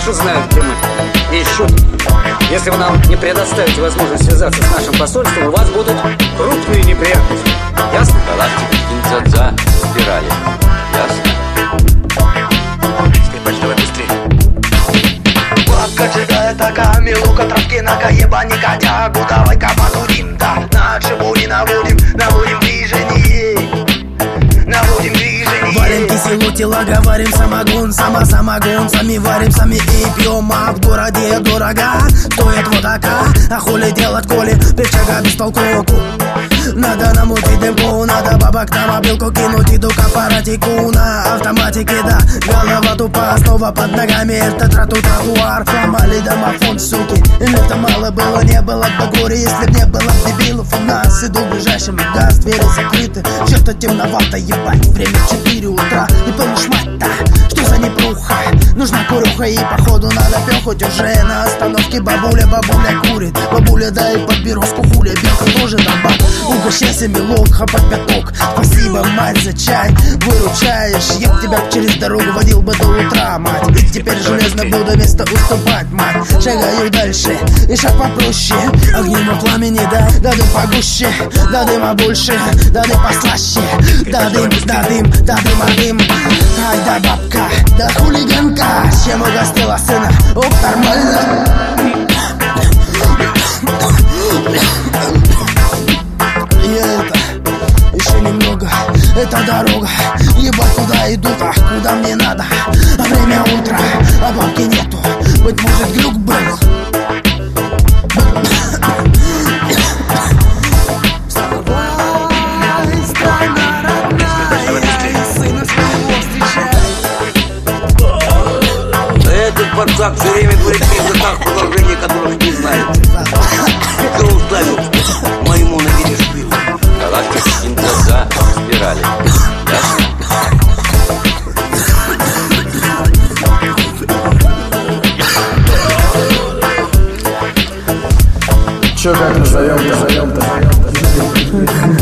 наши знают, где мы, и ищут. Если вы нам не предоставите возможность связаться с нашим посольством, у вас будут крупные неприятности. Ясно? Галактика Кинзадза спирали. Ясно? Скрипач, давай быстрее. Таками лука травки на ебани котягу. Давай-ка подудим, да. На шибуни наводим движение. Наводим движение. Варим киселу, тела, говорим самогон. Самогон, сами варим, сами и пьем. А в городе дорого стоит вот така. А хули делать, коли певчага без толку. Надо намутить дымку, надо бабок на мобилку кинуть. Иду к аппаратику на автоматике, да. Голова тупа, снова под ногами это тротуар. Сломали домофон, суки. Или-то мало было, не было бы горе, если б не было дебилов у нас. Иду в ближайшем газ, двери закрыты. Что-то темновато, ебать, время 4 утра. Не помнишь, мать-то, что за непруха? Нужна курюха и походу надо пёхать уже. На остановке бабуля курит. Бабуля, дай подберозку, хуля, белка тоже добавь. Угощайся, милок, хапать пяток. Спасибо, мать, за чай, выручаешь. Я б тебя через дорогу водил бы до утра, мать. И теперь железно буду место уступать, мать. Шагаю дальше, и шаг попроще. Огнем пламени, да дым погуще. Да дыма больше, да дым послаще. Да дым, а дым. Ай, да бабка, да хулиганка. Чем угостила сына, оп, нормально. Еще немного, это дорога. Ебать, куда иду, а куда мне надо. А время утро, а бабки нету. Быть может, глюк был. Вставай, страна родная, и сына своего встречай. Этот пацак все время говорит в языках, положения которых не знает. Кто уставил? Моему наведешь пиво. Галактика Кинзадза спирали. Ясно? Чё как назовем-то?